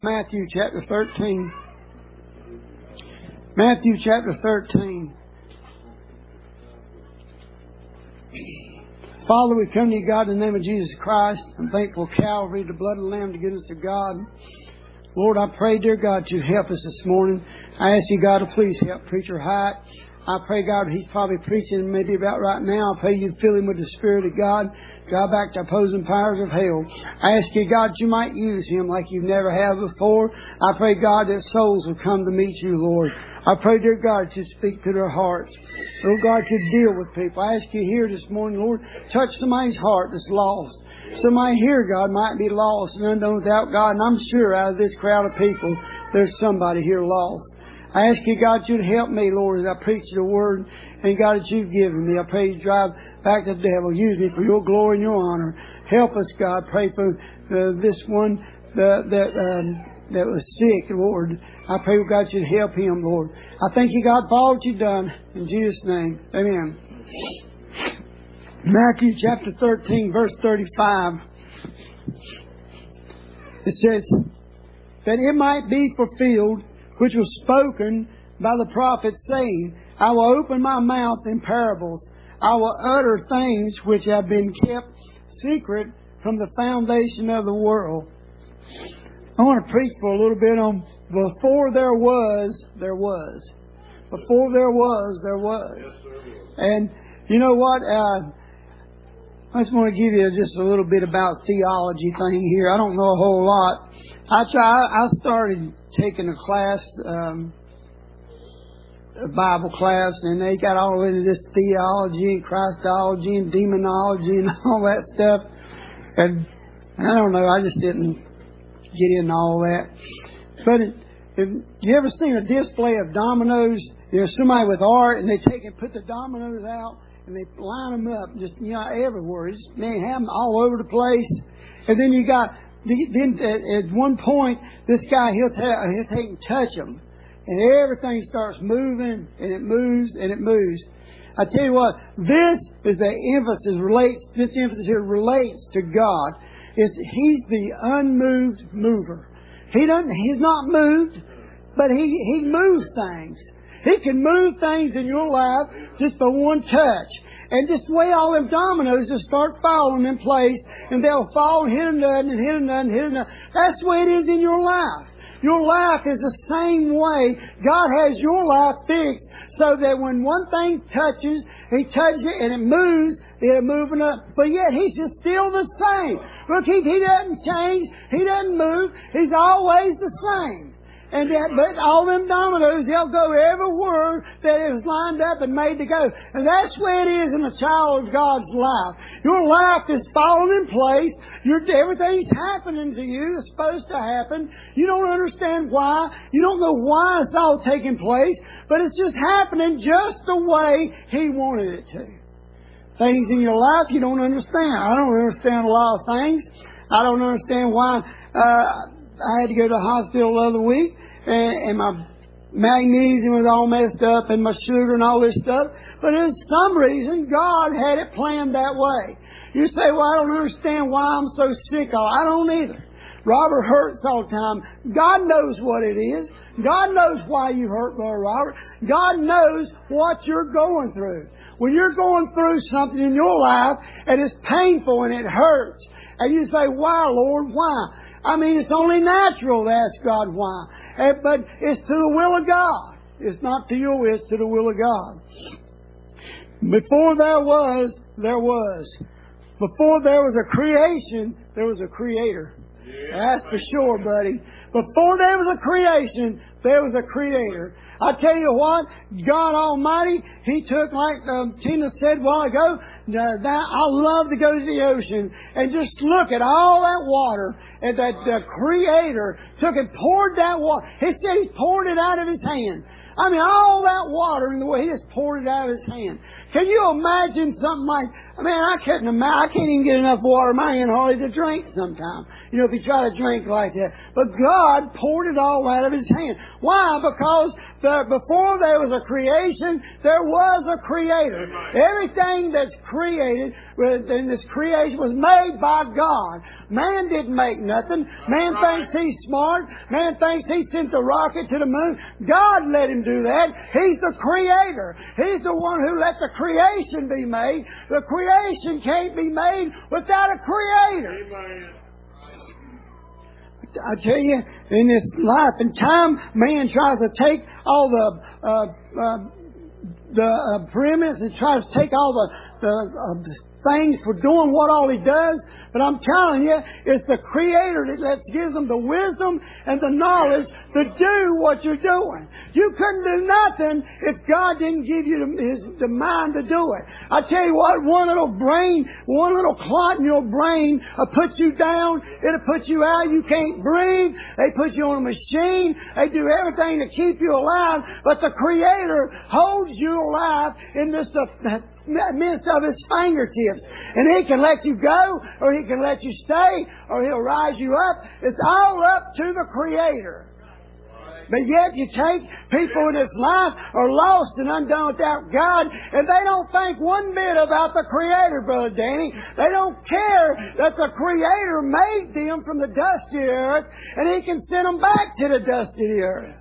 Matthew chapter 13. Matthew chapter 13. Father, we come to you, God, in the name of Jesus Christ. I'm thankful Calvary, the blood of the Lamb, the goodness of God. Lord, I pray, dear God, you help us this morning. I ask you, God, to please help Preacher Hyatt. I pray, God, he's probably preaching maybe about right now. I pray you fill him with the Spirit of God. Drive back the opposing powers of hell. I ask you, God, you might use him like you never have before. I pray, God, that souls will come to meet you, Lord. I pray, dear God, you speak to their hearts. Lord God, you deal with people. I ask you here this morning, Lord, touch somebody's heart that's lost. Somebody here, God, might be lost and undone without God. And I'm sure out of this crowd of people, there's somebody here lost. I ask you, God, you to help me, Lord, as I preach the word and God that you've given me. I pray you drive back the devil. Use me for your glory and your honor. Help us, God. Pray for this one that was sick, Lord. I pray, God, you'd help him, Lord. I thank you, God, for all that you've done. In Jesus' name, amen. Matthew chapter 13, verse 35. It says, that it might be fulfilled, which was spoken by the prophet, saying, I will open my mouth in parables. I will utter things which have been kept secret from the foundation of the world. I want to preach for a little bit on before there was, there was. Before there was, there was. Yes, sir. And you know what? I just want to give you just a little bit about theology thing here. I don't know a whole lot. I started taking a class, a Bible class, and they got all into this theology and Christology and demonology and all that stuff. And I don't know, I just didn't get into all that. But if you ever seen a display of dominoes, somebody with art, and they take and put the dominoes out, and they line them up just, everywhere. They have them all over the place. And then you got, then at one point, this guy, he'll take and touch them. And everything starts moving, and it moves, and it moves. I tell you what, this emphasis here relates to God. He's the unmoved mover. He's not moved, but he moves things. He can move things in your life just by one touch. And just the way all them dominoes just start falling in place, and they'll fall and hit a nut and hit a nut and hit a nut. That's the way it is in your life. Your life is the same way. God has your life fixed so that when one thing touches, He touches it and it moves, it'll move up. But yet He's just still the same. Look, He doesn't change. He doesn't move. He's always the same. But all them dominoes, they'll go everywhere that it was lined up and made to go. And that's the way it is in a child of God's life. Your life is falling in place. Everything's happening to you that's supposed to happen. You don't understand why. You don't know why it's all taking place. But it's just happening just the way He wanted it to. Things in your life you don't understand. I don't understand a lot of things. I don't understand why I had to go to the hospital the other week, and my magnesium was all messed up, and my sugar and all this stuff. But for some reason, God had it planned that way. You say, well, I don't understand why I'm so sick. I don't either. Robert hurts all the time. God knows what it is. God knows why you hurt, Brother Robert. God knows what you're going through. When you're going through something in your life, and it's painful and it hurts, and you say, why, Lord, why? I mean, it's only natural to ask God why. But it's to the will of God. It's not to your will, it's to the will of God. Before there was, there was. Before there was a creation, there was a creator. That's for sure, buddy. Before there was a creation, there was a creator. I tell you what, God Almighty, He took, like Tina said a while ago, I love to go to the ocean and just look at all that water, and that the Creator took and poured that water. He said He poured it out of His hand. I mean, all that water and the way He just poured it out of His hand. Can you imagine something like, I can't even get enough water in my hand hardly to drink sometimes. You know, if you try to drink like that. But God poured it all out of His hand. Why? Because before there was a creation, there was a Creator. Everything that's created in this creation was made by God. Man didn't make nothing. Man thinks he's smart. Man thinks he sent the rocket to the moon. God let him do that. He's the Creator. He's the one who let the creation be made. The creation can't be made without a Creator. Amen. I tell you, in this life and time, man tries to take all the preeminence and tries to take all the things for doing what all He does. But I'm telling you, it's the Creator that gives them the wisdom and the knowledge to do what you're doing. You couldn't do nothing if God didn't give you the mind to do it. I tell you what, one little clot in your brain will put you down. It'll put you out. You can't breathe. They put you on a machine. They do everything to keep you alive. But the Creator holds you alive in this midst of His fingertips. And He can let you go, or He can let you stay, or He'll rise you up. It's all up to the Creator. But yet you take people in this life are lost and undone without God, and they don't think one bit about the Creator, Brother Danny. They don't care that the Creator made them from the dust of the earth, and He can send them back to the dust of the earth.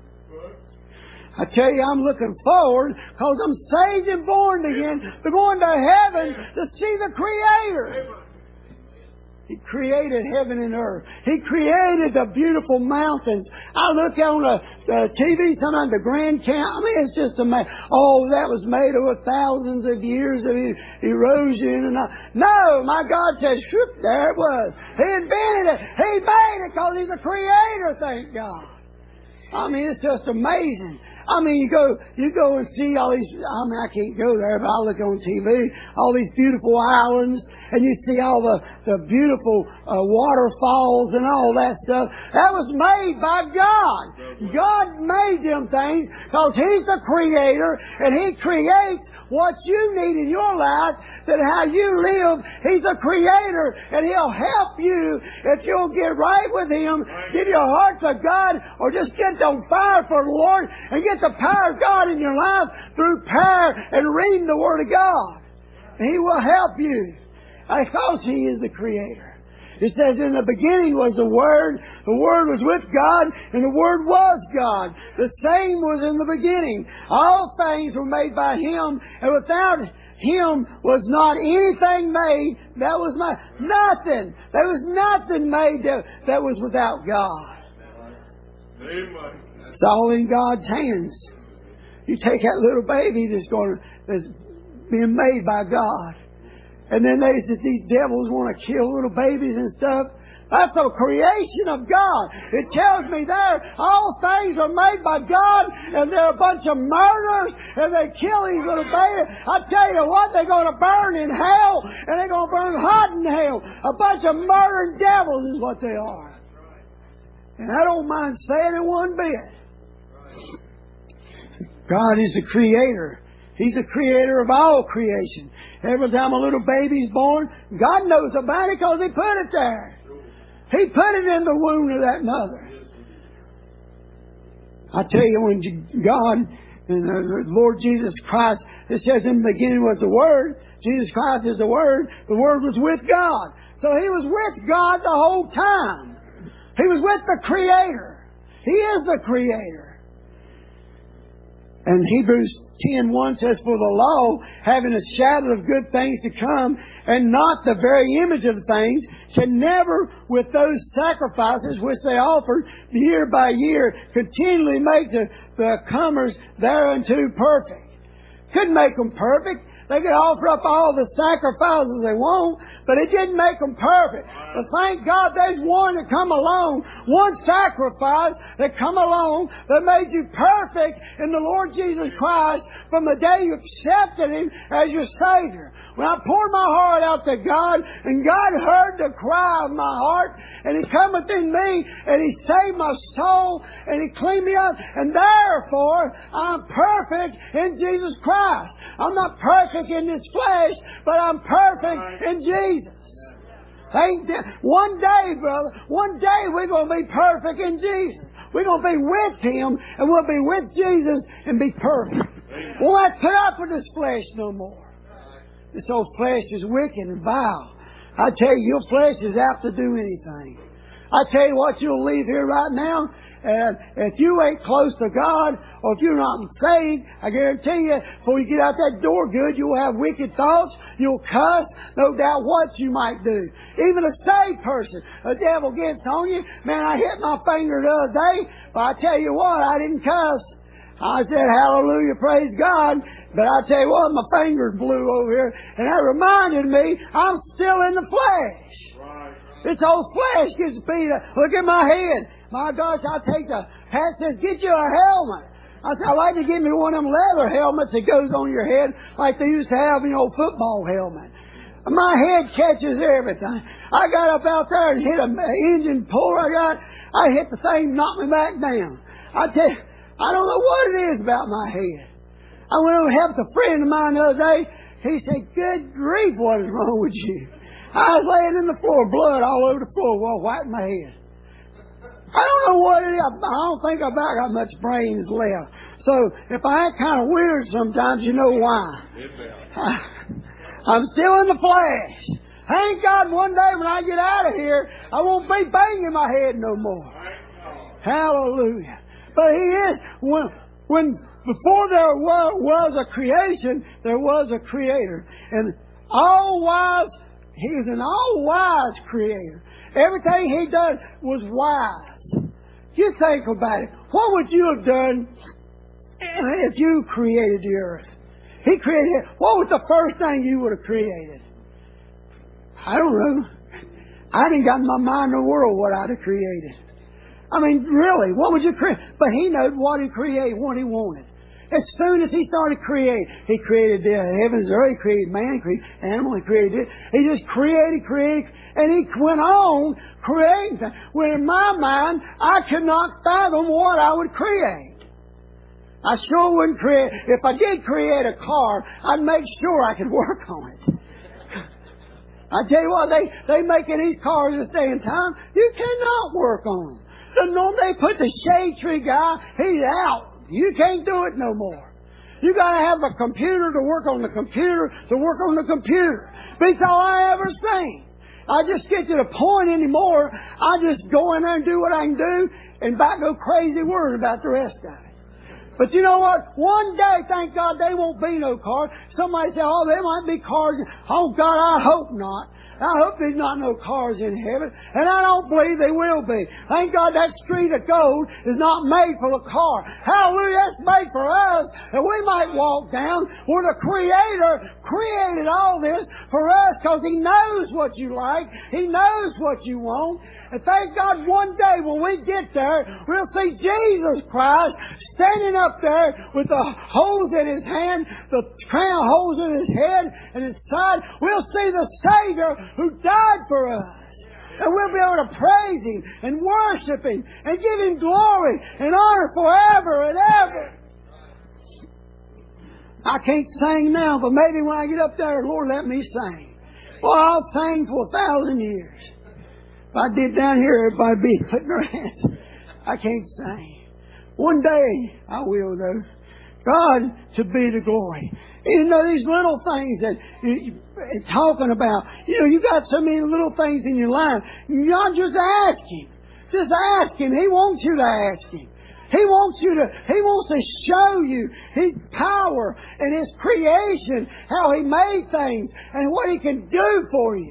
I tell you, I'm looking forward because I'm saved and born again to going to heaven to see the Creator. He created heaven and earth. He created the beautiful mountains. I look on the TV sometimes, the Grand Canyon. It's just amazing. Oh, that was made over thousands of years of erosion. No, my God says, shoot, there it was. He invented it. He made it because He's a Creator, thank God. It's just amazing. You go and see all these, I can't go there, but I look on TV, all these beautiful islands, and you see all the beautiful waterfalls and all that stuff. That was made by God. God made them things because He's the Creator, and He creates what you need in your life, that how you live. He's a Creator, and He'll help you if you'll get right with Him, give your heart to God, or just get on fire for the Lord and get the power of God in your life through prayer and reading the Word of God. He will help you because He is the Creator. It says, in the beginning was the Word was with God, and the Word was God. The same was in the beginning. All things were made by Him, and without Him was not anything made that was made. Nothing. There was nothing made that was without God. Amen. It's all in God's hands. You take that little baby that's being made by God. And then these devils want to kill little babies and stuff. That's the creation of God. It tells me there, all things are made by God, and they're a bunch of murderers, and they kill these little babies. I tell you what, they're going to burn in hell, and they're going to burn hot in hell. A bunch of murdering devils is what they are. And I don't mind saying it one bit. God is the Creator. He's the Creator of all creation. Every time a little baby's born, God knows about it because He put it there. He put it in the womb of that mother. I tell you, when God and the Lord Jesus Christ, it says in the beginning was the Word. Jesus Christ is the Word. The Word was with God. So He was with God the whole time. He was with the Creator. He is the Creator. And Hebrews 10:1 says, for the law, having a shadow of good things to come, and not the very image of the things, can never, with those sacrifices which they offered year by year, continually make the comers thereunto perfect. Couldn't make them perfect. They could offer up all the sacrifices they want, but it didn't make them perfect. But thank God there's one that come along, one sacrifice that come along that made you perfect in the Lord Jesus Christ from the day you accepted Him as your Savior. When I poured my heart out to God, and God heard the cry of my heart, and He come within me, and He saved my soul, and He cleaned me up, and therefore I'm perfect in Jesus Christ. I'm not perfect in this flesh, but I'm perfect in Jesus. One day, brother, one day we're going to be perfect in Jesus. We're going to be with Him, and we'll be with Jesus and be perfect. We'll have to put up with this flesh no more. This old flesh is wicked and vile. I tell you, your flesh is apt to do anything. I tell you what, you'll leave here right now, and if you ain't close to God, or if you're not in faith, I guarantee you, before you get out that door good, you'll have wicked thoughts, you'll cuss, no doubt what you might do. Even a saved person, the devil gets on you. Man, I hit my finger the other day, but I tell you what, I didn't cuss. I said, hallelujah, praise God. But I tell you what, my fingers blew over here, and that reminded me, I'm still in the flesh. This old flesh gets beat up. Look at my head. My gosh, I take Pat says, get you a helmet. I said, I'd like to give me one of them leather helmets that goes on your head like they used to have in your football helmet. My head catches everything. I got up out there and hit an engine puller I hit the thing, knocked me back down. I tell you, I don't know what it is about my head. I went over and helped a friend of mine the other day. He said, good grief, what is wrong with you? I was laying in the floor, blood all over the floor while wiping my head. I don't know what it is. I don't think I've got much brains left. So if I act kind of weird sometimes, you know why. I'm still in the flesh. Thank God one day when I get out of here, I won't be banging my head no more. Hallelujah. But He is, when before there was a creation, there was a Creator. And all-wise, He was an all-wise Creator. Everything He done was wise. You think about it. What would you have done if you created the earth? He created it. What was the first thing you would have created? I don't know. I didn't got in my mind in the world what I'd have created. I mean, really, what would you create? But He knew what He created, what He wanted. As soon as He started creating, He created the heavens, the earth, He created man, He created animal, He created it. He just created, and He went on creating. When in my mind, I could not fathom what I would create. I sure wouldn't create. If I did create a car, I'd make sure I could work on it. I tell you what, they making these cars this day and time. You cannot work on them. They put the shade tree guy, he's out. You can't do it no more. You got to have a computer to work on the computer to work on the computer. Beats all I ever seen. I just get to the point anymore. I just go in there and do what I can do, and about no crazy word about the rest of it. But you know what? One day, thank God, there won't be no cars. Somebody say, oh, there might be cars. Oh, God, I hope not. I hope there's not no cars in heaven. And I don't believe they will be. Thank God that street of gold is not made for a car. Hallelujah, that's made for us. And we might walk down where the Creator created all this for us because He knows what you like. He knows what you want. And thank God one day when we get there, we'll see Jesus Christ standing up there with the holes in His hand, the crown holes in His head and His side. We'll see the Savior who died for us. And we'll be able to praise Him and worship Him and give Him glory and honor forever and ever. I can't sing now, but maybe when I get up there, Lord, let me sing. Well, I'll sing for 1,000 years. If I did down here, everybody'd be putting their hands. I can't sing. One day, I will, though. God to be the glory. You know, these little things that you're talking about. You know, you got so many little things in your life. God, just ask Him. Just ask Him. He wants you to ask Him. He wants to show you His power and His creation, how He made things and what He can do for you.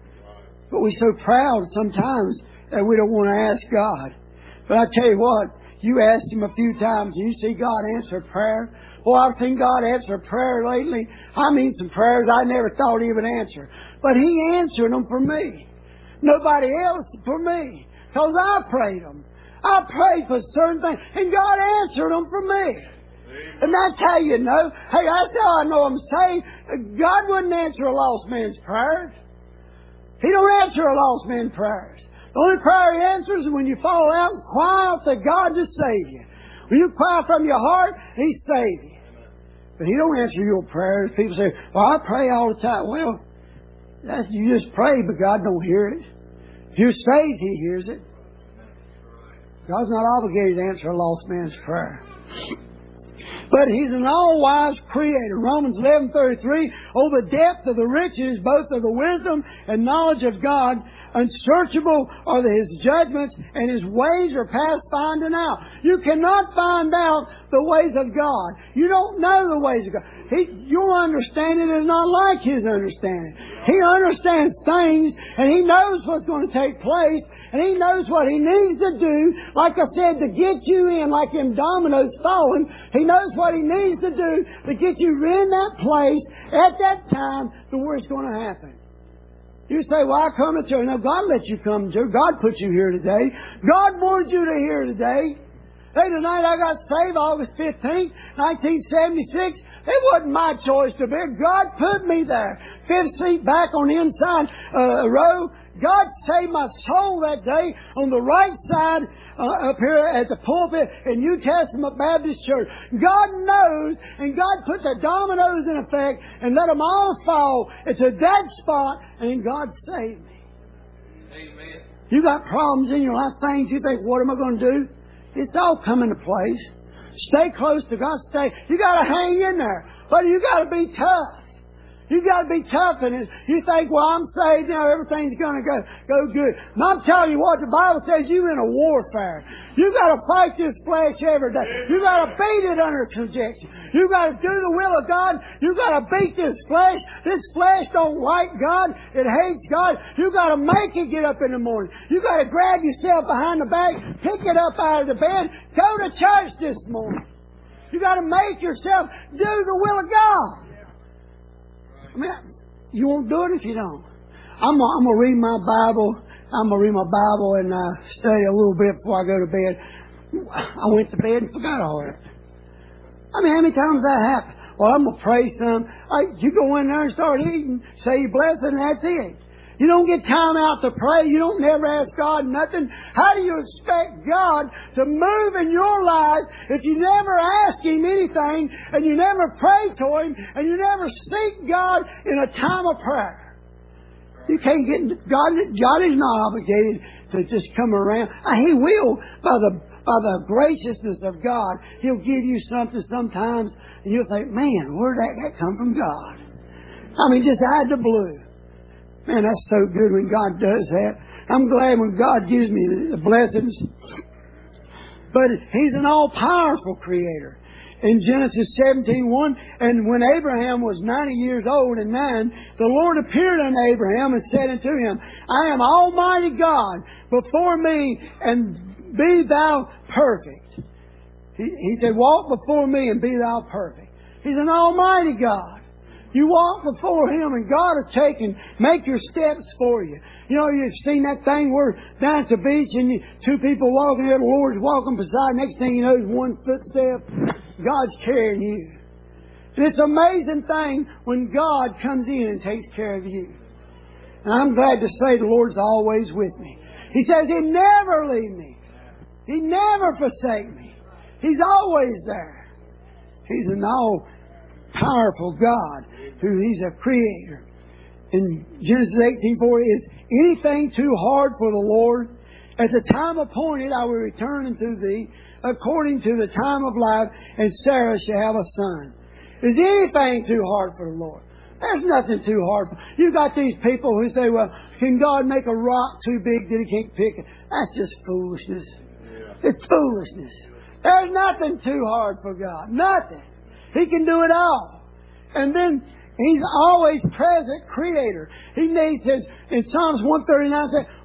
But we're so proud sometimes that we don't want to ask God. But I tell you what, You asked Him a few times, do you see God answer prayer? Well, I've seen God answer prayer lately. I mean, some prayers I never thought He would answer. But He answered them for me. Nobody else for me. Because I prayed them. I prayed for certain things. And God answered them for me. And that's how you know. Hey, that's how I know I'm saved. God wouldn't answer a lost man's prayers. He don't answer a lost man's prayers. The only prayer He answers is when you fall out and cry out to God to save you. When you cry from your heart, He saves you. But He don't answer your prayers. People say, well, I pray all the time. Well, you just pray, but God don't hear it. If you're saved, He hears it. God's not obligated to answer a lost man's prayer. But He's an all-wise Creator. Romans 11:33, oh, the depth of the riches, both of the wisdom and knowledge of God. Unsearchable are His judgments, and His ways are past finding out. You cannot find out the ways of God. You don't know the ways of God. Your understanding is not like His understanding. He understands things, and He knows what's going to take place, and He knows what He needs to do. Like I said, to get you in, like them dominoes falling, He knows what He needs to do to get you in that place at that time to where it's going to happen. You say, well, I come to church. No, God let you come to church. God put you here today. God wanted you to hear today. Hey, tonight I got saved August 15th, 1976. It wasn't my choice to be. God put me there. Fifth seat back on the inside row. God saved my soul that day on the right side up here at the pulpit in New Testament Baptist Church. God knows, and God put the dominoes in effect and let them all fall into that spot, and God saved me. Amen. You got problems in your life, things you think, what am I going to do? It's all coming to place. Stay close to God. You got to hang in there. But you got to be tough. You got to be tough, and you think, well, I'm saved now, everything's going to go good. And I'm telling you what, the Bible says you're in a warfare. You got to fight this flesh every day. You got to beat it under subjection. You got to do the will of God. You got to beat this flesh. This flesh don't like God. It hates God. You got to make it get up in the morning. You got to grab yourself behind the back, pick it up out of the bed, go to church this morning. You got to make yourself do the will of God. I mean, you won't do it if you don't. I'm going to read my Bible. I'm going to read my Bible and study a little bit before I go to bed. I went to bed and forgot all that. I mean, how many times that happened? Well, I'm going to pray some. You go in there and start eating, say you bless it, and that's it. You don't get time out to pray. You don't never ask God nothing. How do you expect God to move in your life if you never ask Him anything and you never pray to Him and you never seek God in a time of prayer? You can't get God is not obligated to just come around. He will by the graciousness of God. He'll give you something sometimes, and you'll think, man, where did that come from God? I mean, just out of the blue. Man, that's so good when God does that. I'm glad when God gives me the blessings. But He's an all-powerful Creator. In Genesis 17:1, and when Abraham was 90 years old and 9, the Lord appeared unto Abraham and said unto him, I am Almighty God before me, and be thou perfect. He said, walk before me and be thou perfect. He's an Almighty God. You walk before Him and God will make your steps for you. You know, you've seen that thing where down at the beach and two people walking there, the Lord's walking beside. Next thing you know, is one footstep. God's carrying you. And it's an amazing thing when God comes in and takes care of you. And I'm glad to say the Lord's always with me. He says He'll never leave me. He never forsake me. He's always there. He's an all-powerful God. He's a Creator. In Genesis 18:4, is anything too hard for the Lord? At the time appointed, I will return unto thee according to the time of life, and Sarah shall have a son. Is anything too hard for the Lord? There's nothing too hard. You got these people who say, well, can God make a rock too big that He can't pick it? That's just foolishness. Yeah. It's foolishness. There's nothing too hard for God. Nothing. He can do it all. And then He's always present Creator. He says in Psalms 139, says,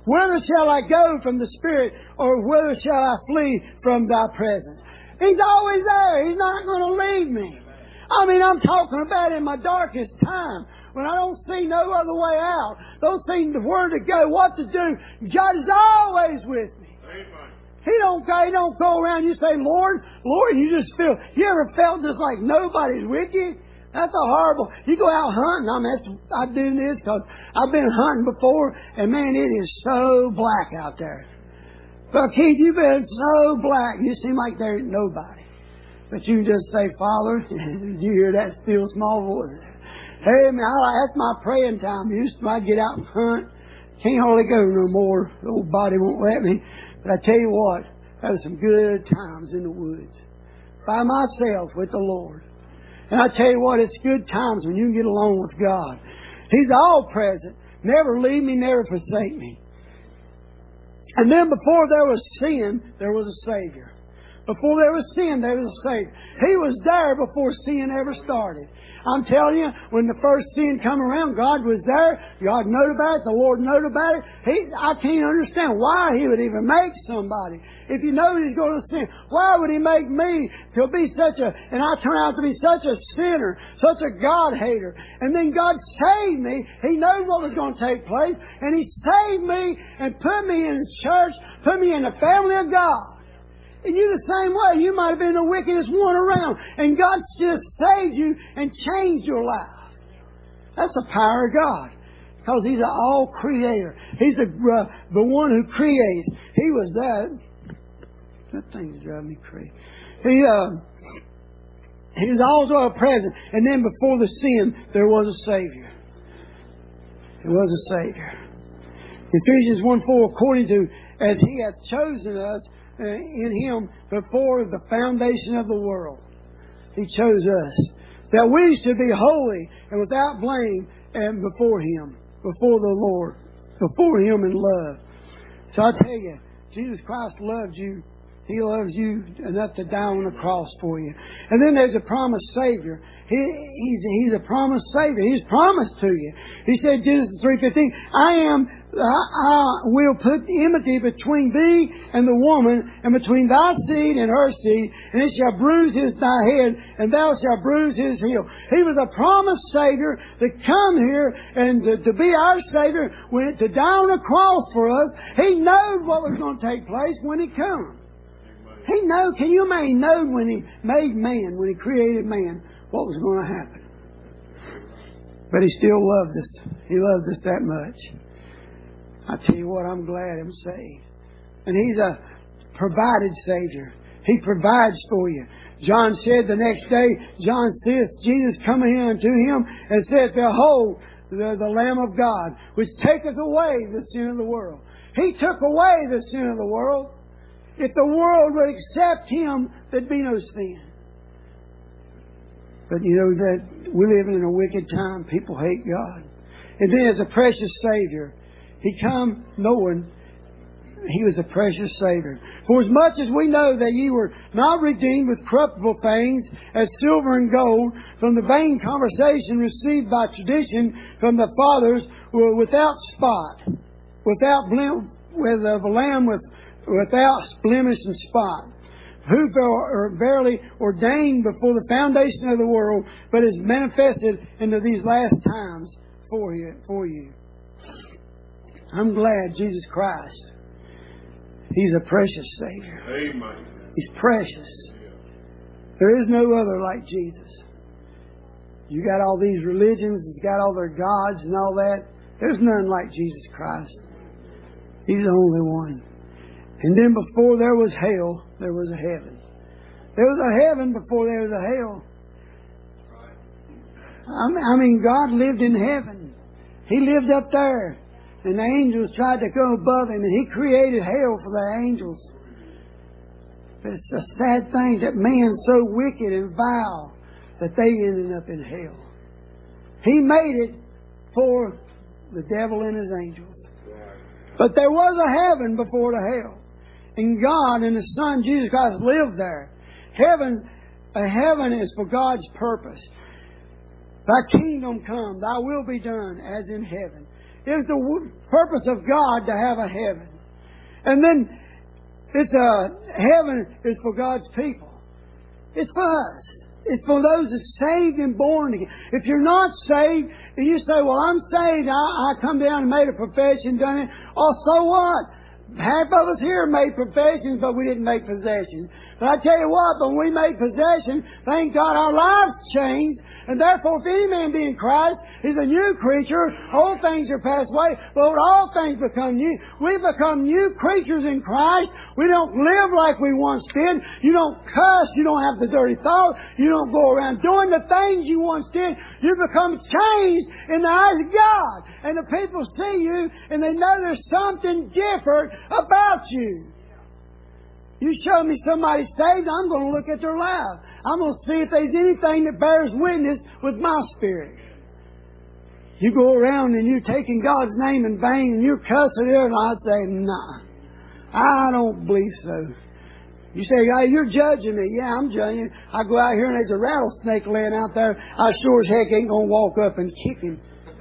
Whither shall I go from the Spirit, or whither shall I flee from Thy presence? He's always there. He's not going to leave me. I mean, I'm talking about in my darkest time, when I don't see no other way out, don't see where to go, what to do. God is always with me. He don't go around and you say, Lord, Lord, you just feel, you ever felt just like nobody's with you? That's a horrible, you go out hunting, I do this because I've been hunting before, and man, it is so black out there. But Keith, you've been so black, you seem like there ain't nobody. But you can just say, Father, did you hear that still small voice? Hey, man, that's my praying time. I'd get out and hunt. Can't hardly go no more. The old body won't let me. But I tell you what, there was some good times in the woods. By myself with the Lord. And I tell you what, it's good times when you can get along with God. He's all present. Never leave me, never forsake me. And then before there was sin, there was a Savior. Before there was sin, there was a Savior. He was there before sin ever started. I'm telling you, when the first sin come around, God was there. God knew about it. The Lord knew about it. I can't understand why He would even make somebody. If you know He's going to sin, why would He make me to be and I turn out to be such a sinner, such a God-hater. And then God saved me. He knew what was going to take place. And He saved me and put me in the church, put me in the family of God. And you the same way. You might have been the wickedest one around. And God just saved you and changed your life. That's the power of God. Because He's an all-creator. He's the one who creates. He was that. That thing's driving me crazy. He was also present. And then before the sin, there was a Savior. There was a Savior. Ephesians 1:4, according to as He hath chosen us in Him before the foundation of the world. He chose us. That we should be holy and without blame and before Him. Before the Lord. Before Him in love. So I tell you, Jesus Christ loves you. He loves you enough to die on the cross for you. And then there's a promised Savior. He's a promised Savior. He's promised to you. He said, Genesis 3:15, I will put enmity between thee and the woman, and between thy seed and her seed, and it shall bruise thy head, and thou shalt bruise his heel. He was a promised Savior to come here and to be our Savior, to die on the cross for us. He knew what was going to take place when He come. He knew, can you imagine, He knew when He made man, when He created man, what was going to happen. But He still loved us. He loved us that much. I tell you what, I'm glad I'm saved. And He's a provided Savior. He provides for you. John said the next day, John saith, Jesus coming in unto him and said, Behold, the Lamb of God, which taketh away the sin of the world. He took away the sin of the world. If the world would accept Him, there'd be no sin. But you know that we're living in a wicked time. People hate God. And then as a precious Savior, He come knowing He was a precious Savior. For as much as we know that ye were not redeemed with corruptible things, as silver and gold, from the vain conversation received by tradition from the fathers, were without spot, without blem, with a lamb without blemish and spot, who are verily ordained before the foundation of the world, but is manifested into these last times for you. I'm glad Jesus Christ, He's a precious Savior. Amen. He's precious. There is no other like Jesus. You got all these religions, it's got all their gods and all that. There's none like Jesus Christ. He's the only one. And then before there was hell, there was a heaven. There was a heaven before there was a hell. I mean, God lived in heaven. He lived up there. And the angels tried to go above Him. And He created hell for the angels. It's a sad thing that man's so wicked and vile that they ended up in hell. He made it for the devil and his angels. But there was a heaven before the hell. And God and His Son, Jesus Christ, lived there. Heaven is for God's purpose. Thy kingdom come, Thy will be done as in heaven. It was the purpose of God to have a heaven. And then heaven is for God's people. It's for us. It's for those that are saved and born again. If you're not saved, and you say, well, I'm saved, I come down and made a profession, done it. Oh, so what? Half of us here made professions, but we didn't make possessions. But I tell you what, when we made possession, thank God our lives changed. And therefore, if any man be in Christ, he's a new creature. Old things are passed away. Lord, all things become new. We become new creatures in Christ. We don't live like we once did. You don't cuss. You don't have the dirty thought. You don't go around doing the things you once did. You become changed in the eyes of God. And the people see you and they know there's something different about you. You show me somebody saved, I'm going to look at their life. I'm going to see if there's anything that bears witness with my spirit. You go around and you're taking God's name in vain and you're cussing it, and I say, nah, I don't believe so. You say, hey, you're judging me. Yeah, I'm judging you. I go out here and there's a rattlesnake laying out there. I sure as heck ain't going to walk up and kick him.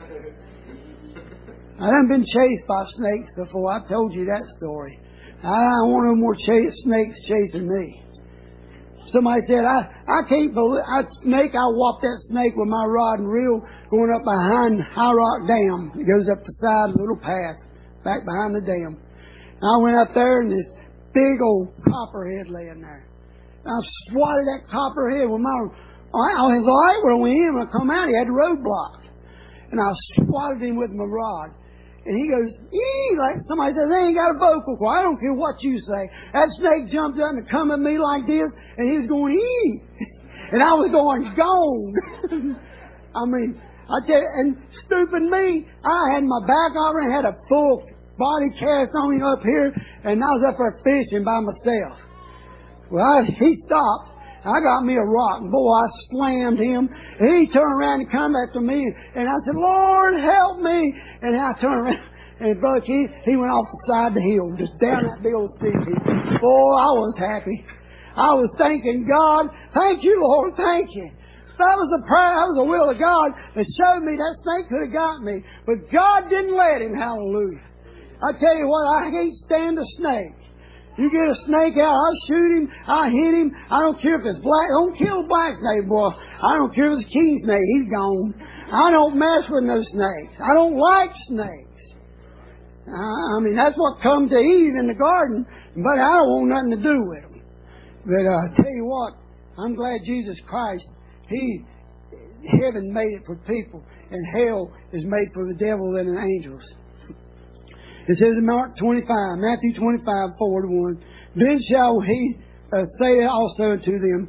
I done been chased by snakes before. I've told you that story. I don't want no more snakes chasing me. Somebody said, I can't believe, I whopped that snake with my rod and reel going up behind High Rock Dam. It goes up the side of the little path, back behind the dam. And I went up there and this big old copperhead laying there. And I swatted that copperhead with my, his light when I went in, when I come out, he had the road blocked. And I swatted him with my rod. And he goes, ee, like somebody says, they ain't got a vocal cord. I don't care what you say. That snake jumped up and come at me like this, and he was going, ee. And I was going, gone. I mean, I tell you, and stupid me, I had my back over and had a full body cast on me up here, and I was up there fishing by myself. Well, he stopped. I got me a rock, and boy, I slammed him. And he turned around and come after me, and I said, Lord, help me. And I turned around, and Brother Keith, he went off the side of the hill, just down that big old steep hill. Boy, I was happy. I was thanking God. Thank you, Lord, thank you. That was a prayer, that was the will of God that showed me that snake could have got me. But God didn't let him, hallelujah. I tell you what, I can't stand a snake. You get a snake out, I'll shoot him, I'll hit him. I don't care if it's black. Don't kill a black snake, boy. I don't care if it's a king snake. He's gone. I don't mess with no snakes. I don't like snakes. I mean, that's what come to Eve in the garden, but I don't want nothing to do with them. But I tell you what, I'm glad Jesus Christ, heaven made it for people, and hell is made for the devil and the angels. It says in Matthew 25, 4-1, then shall he say also unto them,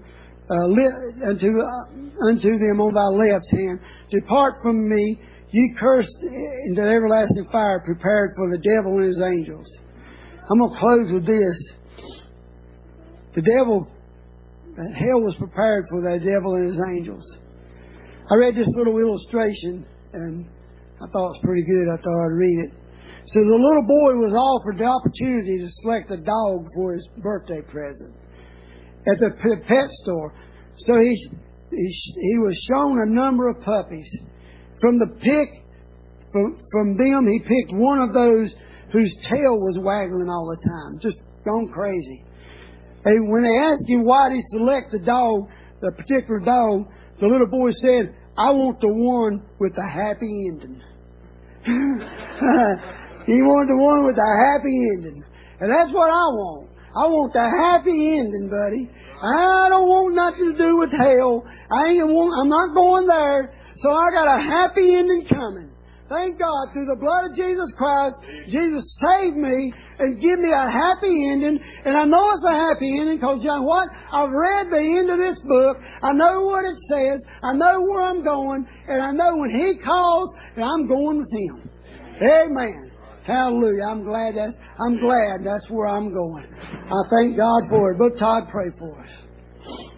unto them on thy left hand, depart from me, ye cursed, into everlasting fire prepared for the devil and his angels. I'm going to close with this. Hell was prepared for the devil and his angels. I read this little illustration, and I thought it was pretty good. I thought I'd read it. It says a little boy was offered the opportunity to select a dog for his birthday present at the pet store. So he was shown a number of puppies. From them, he picked one of those whose tail was waggling all the time, just gone crazy. And when they asked him why did he select the particular dog, the little boy said, I want the one with the happy ending. He wanted the one with the happy ending. And that's what I want. I want the happy ending, buddy. I don't want nothing to do with hell. I'm not going there. So I got a happy ending coming. Thank God, through the blood of Jesus Christ, Jesus saved me and give me a happy ending. And I know it's a happy ending because, you know what? I've read the end of this book. I know what it says. I know where I'm going. And I know when He calls, I'm going with Him. Amen. Hallelujah. I'm glad that's where I'm going. I thank God for it. Brother Todd, pray for us.